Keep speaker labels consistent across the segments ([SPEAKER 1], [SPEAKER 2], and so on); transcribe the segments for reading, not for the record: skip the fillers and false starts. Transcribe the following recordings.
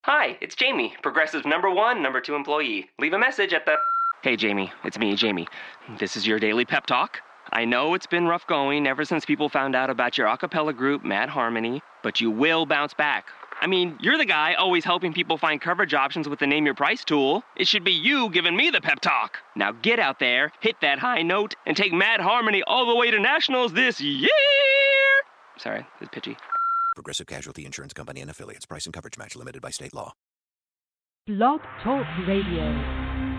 [SPEAKER 1] Hi, it's Jamie, Progressive number 1, number 2 employee. Leave a message at the... Hey, Jamie, it's me, Jamie. This is your daily pep talk. I know it's been rough going ever since people found out about your a cappella group, Mad Harmony, but you will bounce back. I mean, you're the guy always helping people find coverage options with the Name Your Price tool. It should be you giving me the pep talk. Now get out there, hit that high note, and take Mad Harmony all the way to nationals this year! Sorry, it's pitchy.
[SPEAKER 2] Progressive Casualty Insurance Company and Affiliates. Price and coverage match limited by state law.
[SPEAKER 3] Blog Talk Radio.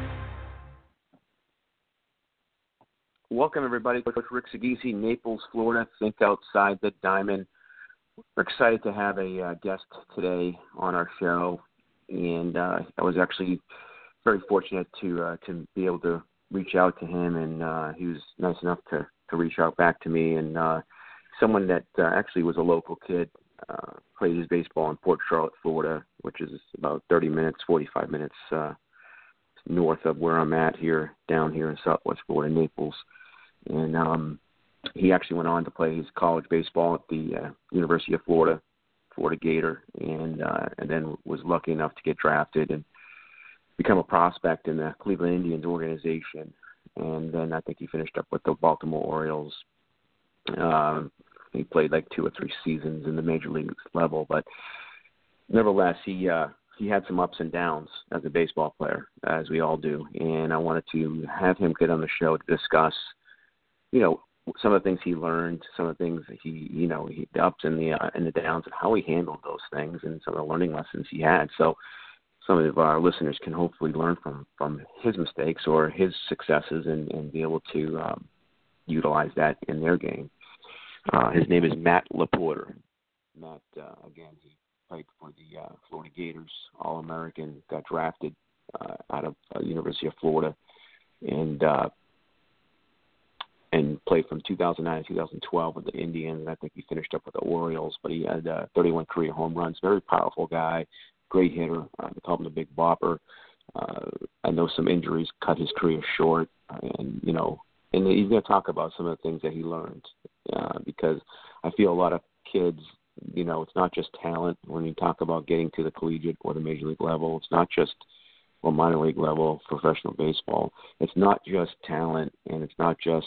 [SPEAKER 4] Welcome, everybody. Coach Rick Sagisi, Naples, Florida. Think outside the diamond. We're excited to have a guest today on our show, and I was actually very fortunate to be able to reach out to him, and he was nice enough to reach out back to me, and someone that actually was a local kid, played his baseball in Port Charlotte, Florida, which is about 45 minutes north of where I'm at here, down here in Southwest Florida, Naples. And he actually went on to play his college baseball at the University of Florida, Florida Gator, and then was lucky enough to get drafted and become a prospect in the Cleveland Indians organization. And then I think he finished up with the Baltimore Orioles. He played like 2 or 3 seasons in the major league level, but nevertheless, he had some ups and downs as a baseball player, as we all do. And I wanted to have him get on the show to discuss, some of the things he learned, some of the things that the ups and the downs, and how he handled those things, and some of the learning lessons he had. So some of our listeners can hopefully learn from his mistakes or his successes and be able to utilize that in their game. His name is Matt LaPorta. Matt, again, he played for the Florida Gators, All-American, got drafted out of University of Florida, and played from 2009 to 2012 with the Indians, and I think he finished up with the Orioles, but he had 31 career home runs. Very powerful guy, great hitter. They call him the Big Bopper. I know some injuries cut his career short, and he's going to talk about some of the things that he learned, because I feel a lot of kids, it's not just talent. When you talk about getting to the collegiate or the major league level, it's not just, or minor league level, professional baseball. It's not just talent, and it's not just,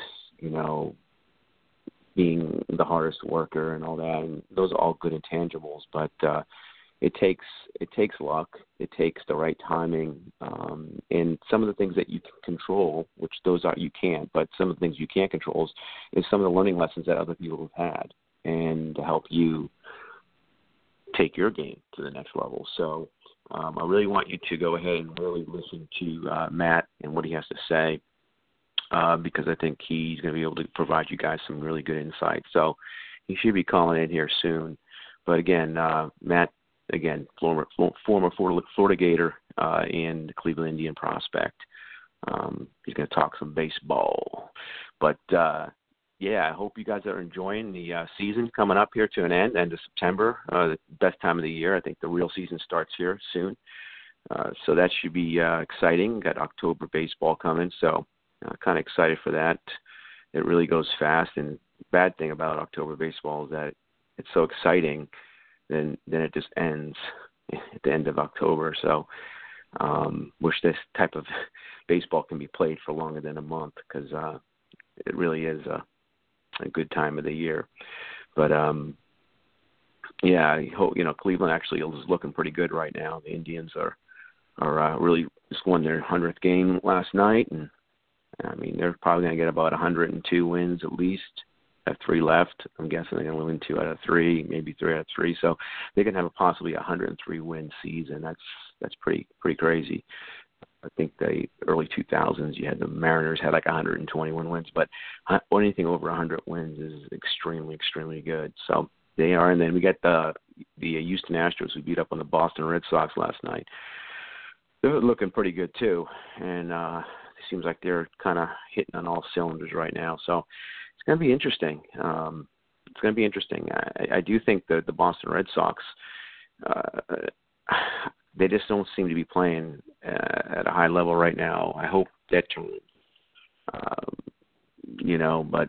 [SPEAKER 4] being the hardest worker and all that. And those are all good intangibles, but it takes luck. It takes the right timing, and some of the things that you can control, which those are you can't, but some of the things you can't control is some of the learning lessons that other people have had, and to help you take your game to the next level. So I really want you to go ahead and really listen to Matt and what he has to say, because I think he's going to be able to provide you guys some really good insight. So he should be calling in here soon. But again, Matt, former Florida Gator and Cleveland Indian prospect. He's going to talk some baseball. But, I hope you guys are enjoying the season coming up here to an end of September, the best time of the year. I think the real season starts here soon. So that should be exciting. Got October baseball coming, so kind of excited for that. It really goes fast, and the bad thing about October baseball is that it's so exciting, then it just ends at the end of October. So wish this type of baseball can be played for longer than a month, because it really is a good time of the year. But I hope Cleveland actually is looking pretty good right now. The Indians are really just won their 100th game last night, and I mean they're probably going to get about 102 wins at least. Have 3 left. I'm guessing they're going to win 2 out of 3, maybe 3 out of 3. So they can have a possibly 103 win season. That's pretty crazy. I think the early 2000s, you had the Mariners had like 121 wins, but anything over 100 wins is extremely, extremely good. So they are. And then we got the Houston Astros, who beat up on the Boston Red Sox last night. They're looking pretty good too, and it seems like they're kind of hitting on all cylinders right now. So it's going to be interesting. I do think that the Boston Red Sox, they just don't seem to be playing at a high level right now. I hope that turns.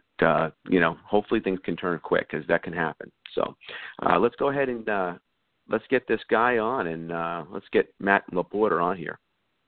[SPEAKER 4] Hopefully things can turn quick, because that can happen. So let's go ahead and let's get this guy on, and let's get Matt Laporta on here.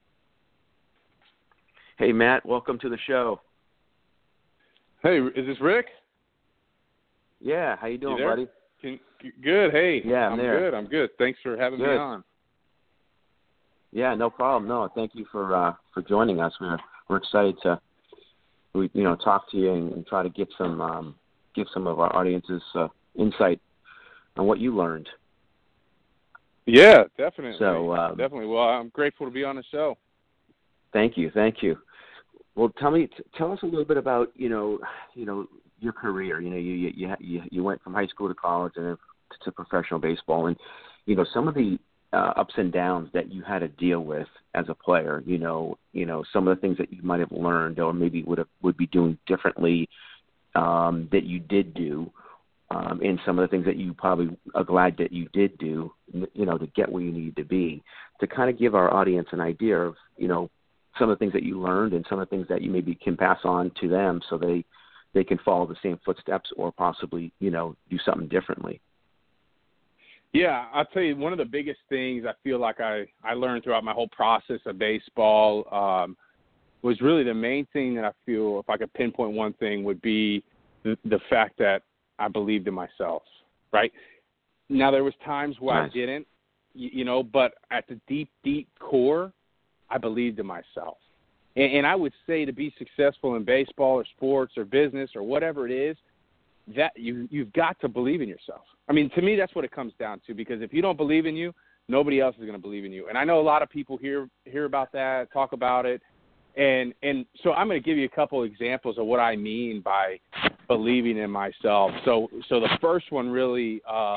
[SPEAKER 4] Hey, Matt, welcome to the show.
[SPEAKER 5] Hey, is this Rick?
[SPEAKER 4] Yeah, how you doing,
[SPEAKER 5] there?
[SPEAKER 4] buddy?
[SPEAKER 5] Good. Hey,
[SPEAKER 4] yeah,
[SPEAKER 5] I'm
[SPEAKER 4] there.
[SPEAKER 5] good. I'm good. Thanks for having me on.
[SPEAKER 4] Yeah, no problem. No, thank you for joining us. We're excited to talk to you and try to give some of our audiences insight on what you learned.
[SPEAKER 5] Yeah, definitely.
[SPEAKER 4] So
[SPEAKER 5] definitely. Well, I'm grateful to be on the show.
[SPEAKER 4] Thank you. Well, tell us a little bit about your career. You went from high school to college and then to professional baseball, and some of the ups and downs that you had to deal with as a player. Some of the things that you might have learned or maybe would be doing differently that you did do, and some of the things that you probably are glad that you did do. To get where you needed to be, to kind of give our audience an idea of some of the things that you learned and some of the things that you maybe can pass on to them so they can follow the same footsteps or possibly, do something differently.
[SPEAKER 5] Yeah, I'll tell you, one of the biggest things I feel like I learned throughout my whole process of baseball was really the main thing that I feel, if I could pinpoint one thing, would be the fact that I believed in myself, right? Now, there was times where
[SPEAKER 4] Nice.
[SPEAKER 5] I didn't, but at the deep, deep core, I believed in myself. And I would say to be successful in baseball or sports or business or whatever it is, that you've got to believe in yourself. I mean, to me, that's what it comes down to, because if you don't believe in you, nobody else is going to believe in you. And I know a lot of people hear about that, talk about it. And so I'm going to give you a couple examples of what I mean by believing in myself. So the first one really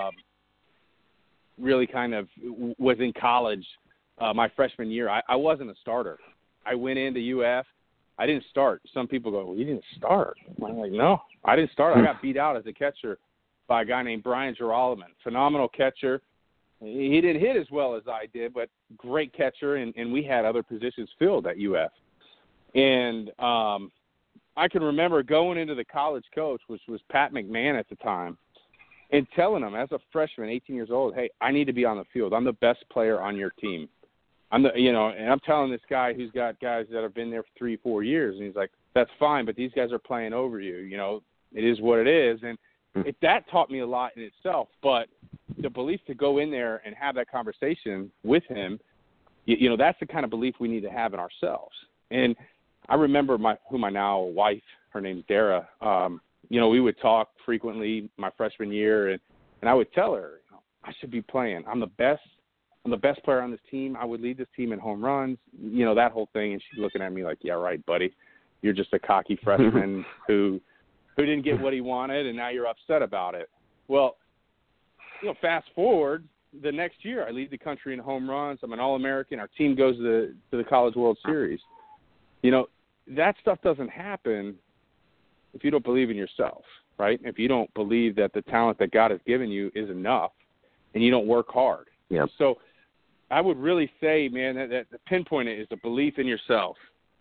[SPEAKER 5] kind of was in college. My freshman year, I wasn't a starter. I went into UF. I didn't start. Some people go, well, you didn't start. I'm like, no, I didn't start. I got beat out as a catcher by a guy named Brian Geralman, phenomenal catcher. He didn't hit as well as I did, but great catcher, and we had other positions filled at UF. And I can remember going into the college coach, which was Pat McMahon at the time, and telling him as a freshman, 18 years old, hey, I need to be on the field. I'm the best player on your team. And I'm telling this guy who's got guys that have been there for 3-4 years, and he's like, that's fine, but these guys are playing over you. It is what it is. And that taught me a lot in itself. But the belief to go in there and have that conversation with him, that's the kind of belief we need to have in ourselves. And I remember my now wife, her name's Dara. We would talk frequently my freshman year, and I would tell her, I should be playing. I'm the best player on this team. I would lead this team in home runs, that whole thing. And she's looking at me like, yeah, right, buddy. You're just a cocky freshman who didn't get what he wanted, and now you're upset about it. Well, fast forward, the next year I lead the country in home runs. I'm an All-American. Our team goes to the College World Series. That stuff doesn't happen if you don't believe in yourself, right? If you don't believe that the talent that God has given you is enough and you don't work hard.
[SPEAKER 4] Yep.
[SPEAKER 5] So I would really say, man, that the pinpoint is the belief in yourself.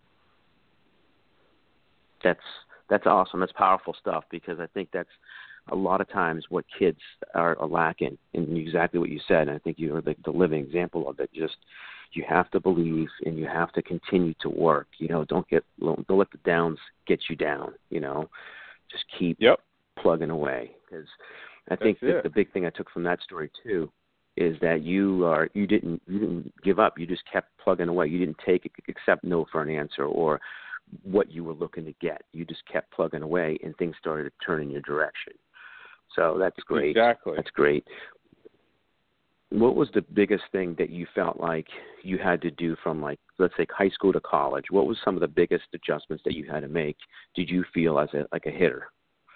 [SPEAKER 4] That's awesome. That's powerful stuff, because I think that's a lot of times what kids are lacking, and exactly what you said. And I think you're the living example of it. Just you have to believe, and you have to continue to work. Don't let the downs get you down. Just keep plugging away. Because I think that the big thing I took from that story too is that you didn't give up. You just kept plugging away. You didn't accept no for an answer or what you were looking to get. You just kept plugging away, and things started to turn in your direction. So that's great.
[SPEAKER 5] Exactly.
[SPEAKER 4] That's great. What was the biggest thing that you felt like you had to do from, like, let's say high school to college? What was some of the biggest adjustments that you had to make, did you feel, as a hitter?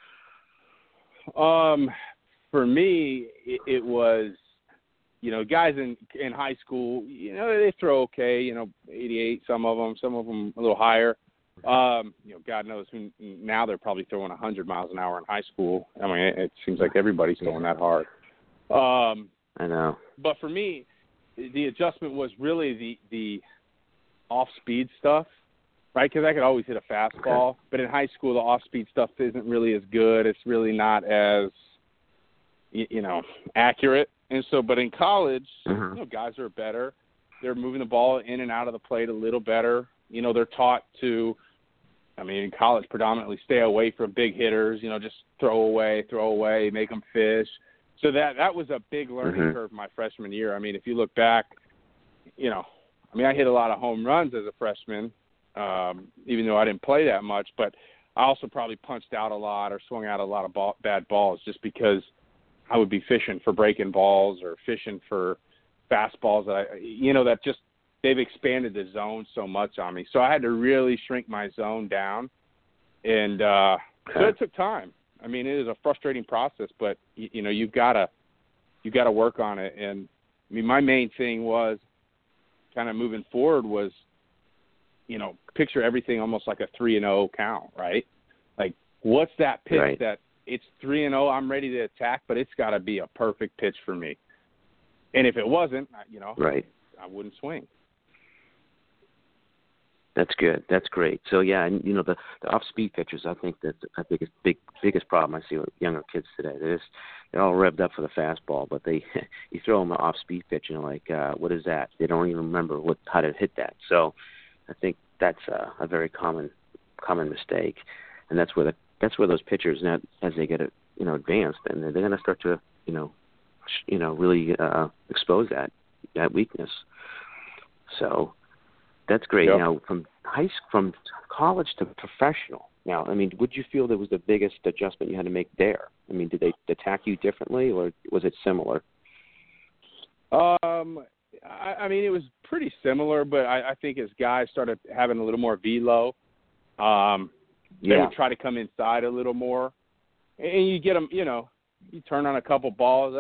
[SPEAKER 5] For me, it was, guys in high school, they throw okay, 88, some of them a little higher. God knows now they're probably throwing 100 miles an hour in high school. I mean, it seems like everybody's throwing that hard.
[SPEAKER 4] I know.
[SPEAKER 5] But for me, the adjustment was really the off-speed stuff, right? Because I could always hit a fastball. Okay. But in high school, the off-speed stuff isn't really as good. It's really not as, accurate. And so, but in college,
[SPEAKER 4] Mhm.
[SPEAKER 5] you know, guys are better. They're moving the ball in and out of the plate a little better. You know, they're taught to, I mean, in college predominantly stay away from big hitters, you know, just throw away, make them fish. So that was a big learning
[SPEAKER 4] Mhm.
[SPEAKER 5] curve my freshman year. I mean, if you look back, you know, I mean, I hit a lot of home runs as a freshman, even though I didn't play that much, but I also probably punched out a lot or swung out a lot of bad balls just because I would be fishing for breaking balls or fishing for fastballs that just they've expanded the zone so much on me. So I had to really shrink my zone down, and so it took time. I mean, it is a frustrating process, but you know, you've got to work on it. And I mean, my main thing was kind of moving forward was, you know, picture everything almost like a 3-0 count, right? Like, what's that pitch
[SPEAKER 4] Right.
[SPEAKER 5] that it's 3-0, I'm ready to attack, but it's got to be a perfect pitch for me. And if it wasn't, you know,
[SPEAKER 4] Right.
[SPEAKER 5] I wouldn't swing.
[SPEAKER 4] That's good. That's great. So yeah, and you know the off-speed pitchers, I think that's the biggest problem I see with younger kids today. They're all revved up for the fastball, but you throw them an off-speed pitch and they're like, what is that? They don't even remember how to hit that. So I think that's a very common mistake, and that's where those pitchers now, as they get advanced, and they're going to start to really expose that weakness. So that's great.
[SPEAKER 5] Yep.
[SPEAKER 4] Now, from college to professional. Now, I mean, would you feel there was the biggest adjustment you had to make there? I mean, did they attack you differently, or was it similar?
[SPEAKER 5] I mean, it was pretty similar, but I think as guys started having a little more velo, they would try to come inside a little more, and you get them. You know, you turn on a couple balls,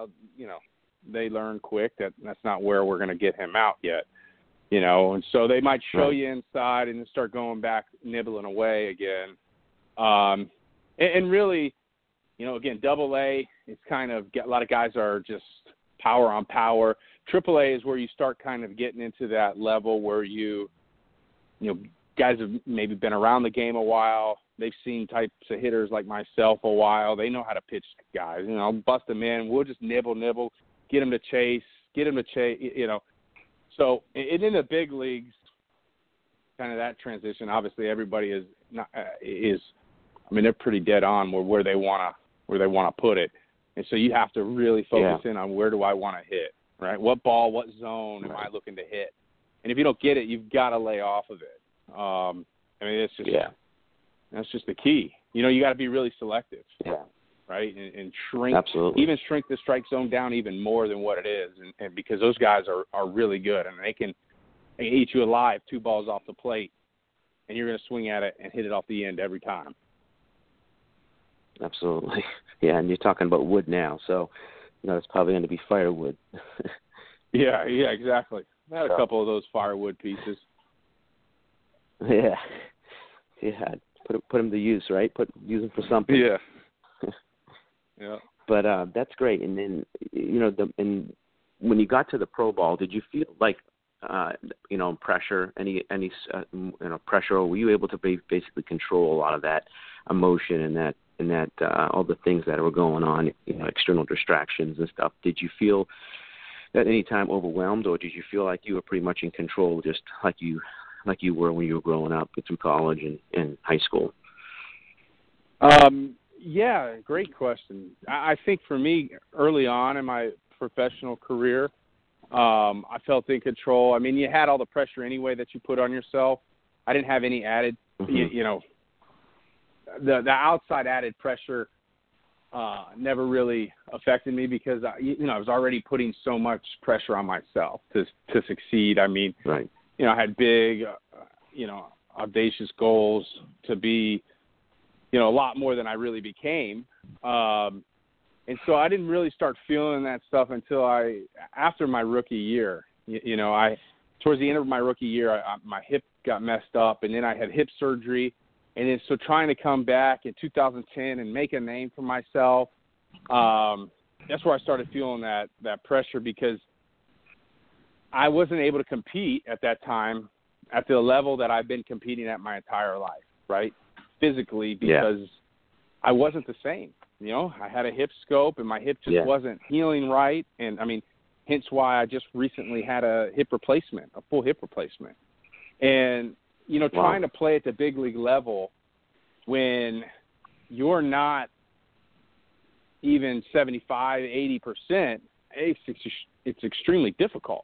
[SPEAKER 5] they learn quick that that's not where we're going to get him out yet. You know, and so they might show you inside and then start going back, nibbling away again. And really, you know, again, Double-A, it's kind of a lot of guys are just power on power. Triple-A is where you start kind of getting into that level where you know, guys have maybe been around the game a while. They've seen types of hitters like myself a while. They know how to pitch guys. You know, bust them in. We'll just nibble, get them to chase, you know. So, and in the big leagues, kind of that transition. Obviously, everybody is. I mean, they're pretty dead on where they want to put it, and so you have to really focus in on where do I want to hit, right? What ball, what zone am I looking to hit? And if you don't get it, you've got to lay off of it. I mean, it's just that's just the key. You know, you got to be really selective.
[SPEAKER 4] Yeah.
[SPEAKER 5] Right, and shrink,
[SPEAKER 4] Absolutely.
[SPEAKER 5] even shrink the strike zone down even more than what it is, and because those guys are really good, and they can eat you alive 2 balls off the plate, and you're going to swing at it and hit it off the end every time.
[SPEAKER 4] Absolutely, yeah. And you're talking about wood now, so you know it's probably going to be firewood.
[SPEAKER 5] yeah, exactly. I had a couple of those firewood pieces.
[SPEAKER 4] Yeah. Put them to use, right? Use them for something.
[SPEAKER 5] Yeah. Yeah,
[SPEAKER 4] but that's great. And then, you know, and when you got to the pro ball, did you feel like, pressure, any pressure, or were you able to basically control a lot of that emotion and that all the things that were going on, you know, external distractions and stuff? Did you feel at any time overwhelmed, or did you feel like you were pretty much in control, just like you were when you were growing up through college and high school?
[SPEAKER 5] Yeah, great question. I think for me, early on in my professional career, I felt in control. I mean, you had all the pressure anyway that you put on yourself. I didn't have any added, you know, the outside added pressure never really affected me because, I was already putting so much pressure on myself to succeed. I mean, you know, I had big, audacious goals to be, you know, a lot more than I really became. And so I didn't really start feeling that stuff until after my rookie year. Towards the end of my rookie year, my hip got messed up, and then I had hip surgery. And then so trying to come back in 2010 and make a name for myself, that's where I started feeling that pressure because I wasn't able to compete at that time at the level that I've been competing at my entire life, right? Physically, because I wasn't the same. I had a hip scope and my hip just wasn't healing right. And, I mean, hence why I just recently had a full hip replacement. And, trying to play at the big league level when you're not even 75, 80%, it's extremely difficult.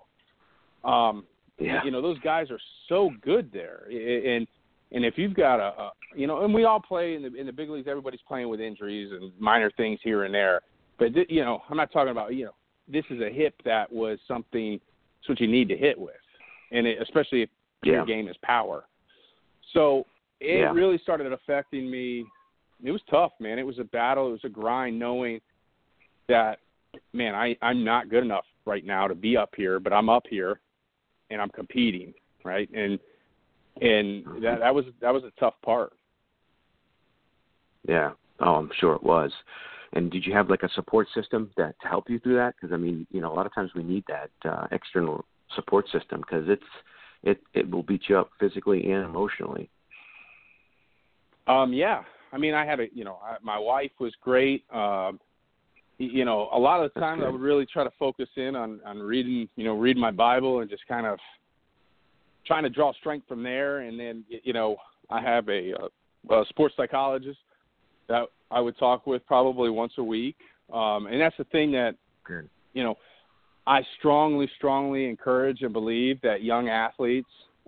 [SPEAKER 5] Those guys are so good there. And if you've got and we all play in the big leagues, everybody's playing with injuries and minor things here and there. But, I'm not talking about, this is a hip that was something, it's what you need to hit with. And especially if your game is power. So it really started affecting me. It was tough, man. It was a battle. It was a grind knowing that, man, I'm not good enough right now to be up here, but I'm up here and I'm competing, right? And that was a tough part.
[SPEAKER 4] Yeah. Oh, I'm sure it was. And did you have like a support system to help you through that? Because, I mean, a lot of times we need that external support system because it will beat you up physically and emotionally.
[SPEAKER 5] Yeah. I mean, I had my wife was great. A lot of the times I would really try to focus in on reading my Bible and just kind of trying to draw strength from there. And then, I have a sports psychologist that I would talk with probably once a week. And that's the thing that, I strongly encourage and believe that young athletes,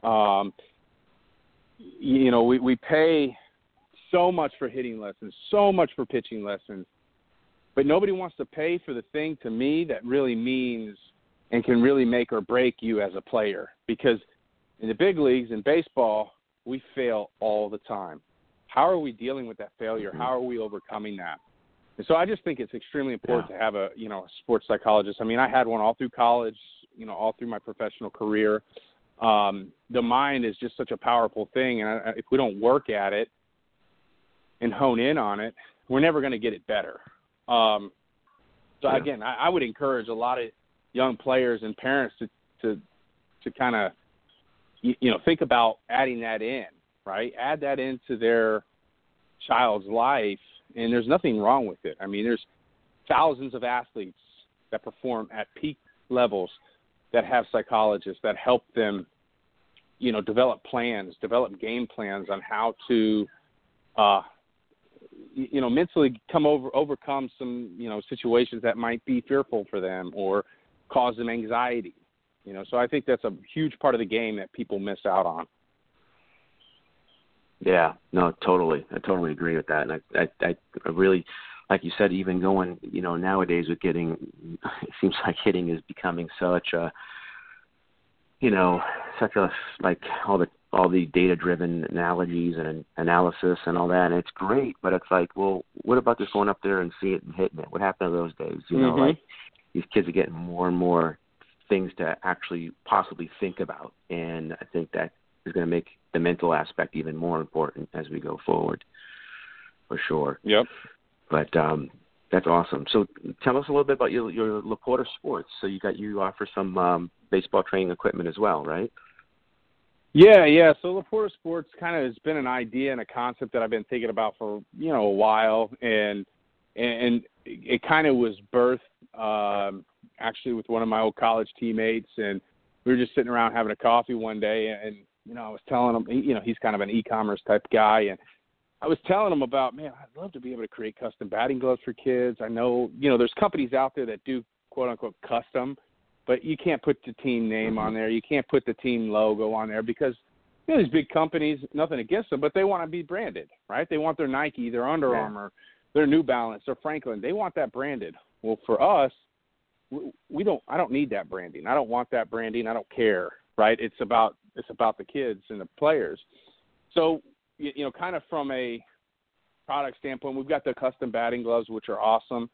[SPEAKER 5] we pay so much for hitting lessons, so much for pitching lessons, but nobody wants to pay for the thing to me that really means and can really make or break you as a player. Because in the big leagues, in baseball, we fail all the time. How are we dealing with that failure? How are we overcoming that? And so I just think it's extremely important to have a sports psychologist. I mean, I had one all through college, all through my professional career. The mind is just such a powerful thing. And if we don't work at it and hone in on it, we're never going to get it better. Again, I would encourage a lot of young players and parents to kind of, think about adding that in, right? Add that into their child's life, and there's nothing wrong with it. I mean, there's thousands of athletes that perform at peak levels that have psychologists that help them, develop game plans on how to, mentally overcome some, situations that might be fearful for them or cause them anxiety. So I think that's a huge part of the game that people miss out on.
[SPEAKER 4] Yeah, no, totally. I totally agree with that. And I really, like you said, even going, nowadays with getting, it seems like hitting is becoming such a like all the data-driven analogies and analysis and all that. And it's great, but it's like, well, what about just going up there and see it and hitting it? What happened to those days? Like these kids are getting more and more things to actually possibly think about. And I think that is going to make the mental aspect even more important as we go forward, for sure.
[SPEAKER 5] Yep.
[SPEAKER 4] But that's awesome. So tell us a little bit about your Laporta Sports. So you offer some baseball training equipment as well, right?
[SPEAKER 5] Yeah. So Laporta Sports kind of has been an idea and a concept that I've been thinking about for a while, and it kind of was birthed actually with one of my old college teammates, and we were just sitting around having a coffee one day, and I was telling him, he's kind of an e-commerce type guy, and I was telling him about, man, I'd love to be able to create custom batting gloves for kids. I know, there's companies out there that do quote unquote custom, but you can't put the team name on there. You can't put the team logo on there because these big companies, nothing against them, but they want to be branded, right? They want their Nike, their Under Armour, their New Balance, their Franklin. They want that branded. Well, for us, I don't need that branding. I don't want that branding. I don't care, right? It's about the kids and the players. So, kind of from a product standpoint, we've got the custom batting gloves, which are awesome.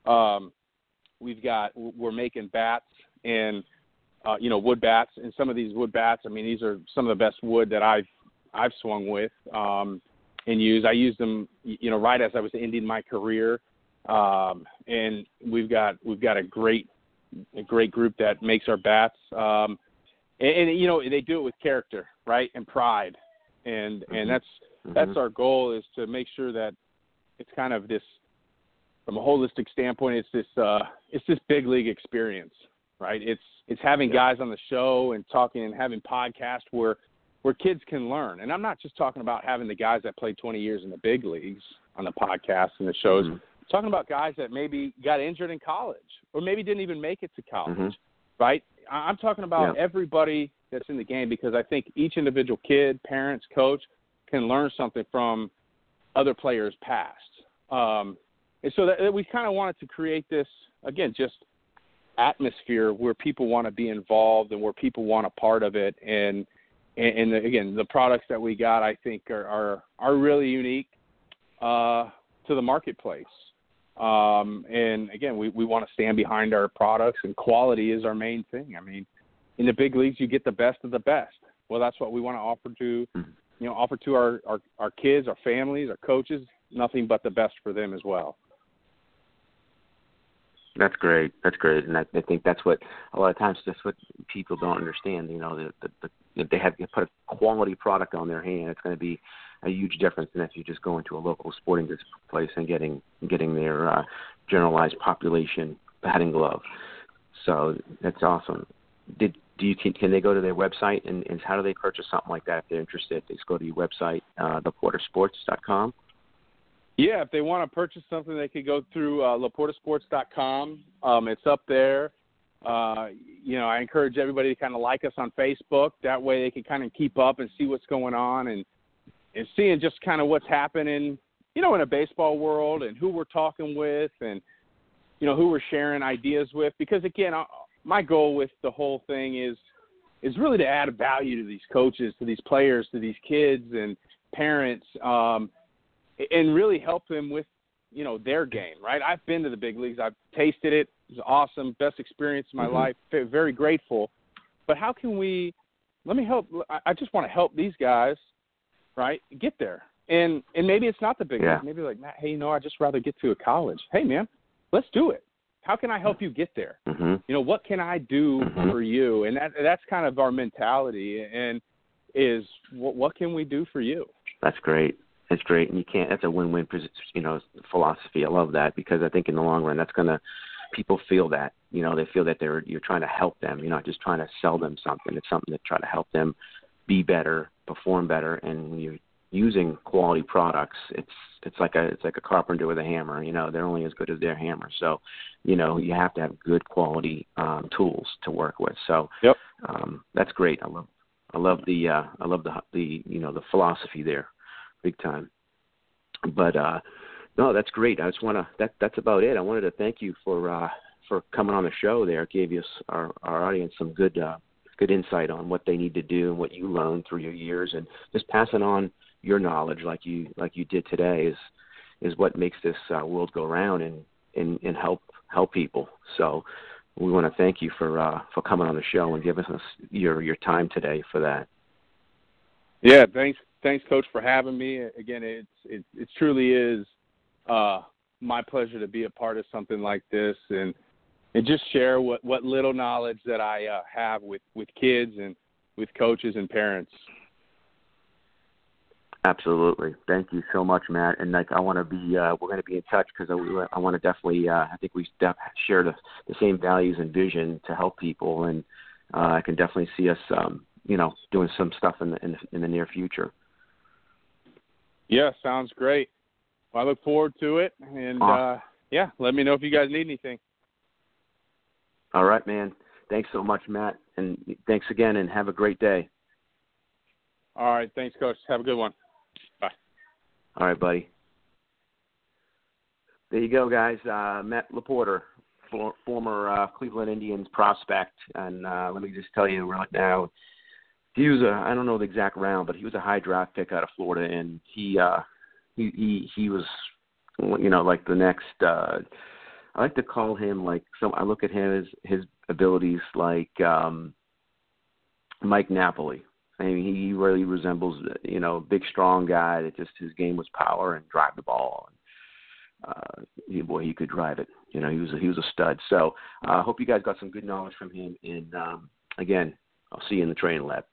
[SPEAKER 5] We're making bats and, wood bats, and some of these wood bats, I mean, these are some of the best wood that I've swung with, and used. I used them, right as I was ending my career. And we've got a great group that makes our bats. And they do it with character, right? And pride. And that's our goal, is to make sure that it's kind of this from a holistic standpoint, it's this big league experience, right? It's having guys on the show and talking and having podcasts where kids can learn. And I'm not just talking about having the guys that played 20 years in the big leagues on the podcasts and the shows. I'm talking about guys that maybe got injured in college or maybe didn't even make it to college, right? I'm talking about everybody that's in the game, because I think each individual kid, parents, coach can learn something from other players past. And so that we kind of wanted to create this, again, just atmosphere where people want to be involved and where people want a part of it. And again, the products that we got, I think, are really unique to the marketplace. And again, we want to stand behind our products, and quality is our main thing. I mean, in the big leagues, you get the best of the best. Well, that's what we want to offer to our kids, our families, our coaches, nothing but the best for them as well.
[SPEAKER 4] That's great. And I think that's what a lot of times that's what people don't understand. You know, that they have to put a quality product on their hand. It's going to be a huge difference than if you just go into a local sporting goods place and getting their generalized population batting glove. So that's awesome. Can they go to their website and how do they purchase something like that if they're interested? They just go to your website, laportasports.com.
[SPEAKER 5] Yeah, if they want to purchase something, they could go through laportasports.com. It's up there. I encourage everybody to kind of like us on Facebook. That way they can kind of keep up and see what's going on and seeing just kind of what's happening, in a baseball world and who we're talking with and, who we're sharing ideas with. Because, again, my goal with the whole thing is really to add value to these coaches, to these players, to these kids and parents, and really help them with, their game, right? I've been to the big leagues. I've tasted it. It was awesome. Best experience of my life. Very grateful. But how can let me help. I just want to help these guys, right, get there. And maybe it's not the big leagues. Maybe like, Matt, hey, I'd just rather get to a college. Hey, man, let's do it. How can I help you get there? What can I do for you? And that's kind of our mentality, and is what can we do for you?
[SPEAKER 4] That's great. It's great, and that's a win-win, philosophy. I love that, because I think in the long run, people feel that, they feel that you're trying to help them. You're not just trying to sell them something. It's something to try to help them be better, perform better, and when you're using quality products, it's like a carpenter with a hammer. They're only as good as their hammer. So, you have to have good quality tools to work with. So, that's great. I love the philosophy there. Big time. But no, that's great. I just want to. That's about it. I wanted to thank you for coming on the show. There, it gave our audience some good insight on what they need to do and what you learned through your years, and just passing on your knowledge like you did today is what makes this world go round and help people. So we want to thank you for coming on the show and giving us your time today for that.
[SPEAKER 5] Yeah, Thanks, Coach, for having me. Again, it truly is my pleasure to be a part of something like this and just share what little knowledge that I have with kids and with coaches and parents.
[SPEAKER 4] Absolutely. Thank you so much, Matt. And I want to be we're going to be in touch, because I want to definitely I think we share the same values and vision to help people, and I can definitely see us doing some stuff in the near future. Yeah,
[SPEAKER 5] sounds great. Well, I look forward to it. And, let me know if you guys need anything.
[SPEAKER 4] All right, man. Thanks so much, Matt. And thanks again, and have a great day.
[SPEAKER 5] All right. Thanks, Coach. Have a good one. Bye.
[SPEAKER 4] All right, buddy. There you go, guys. Matt LaPorta, former Cleveland Indians prospect. And let me just tell you right now, he was I don't know the exact round, but he was a high draft pick out of Florida, and he was, like the next. I like to call him I look at him as his abilities like Mike Napoli. I mean, he really resembles a big, strong guy that just his game was power and drive the ball. He could drive it. He was a stud. So I hope you guys got some good knowledge from him. And again, I'll see you in the training lab.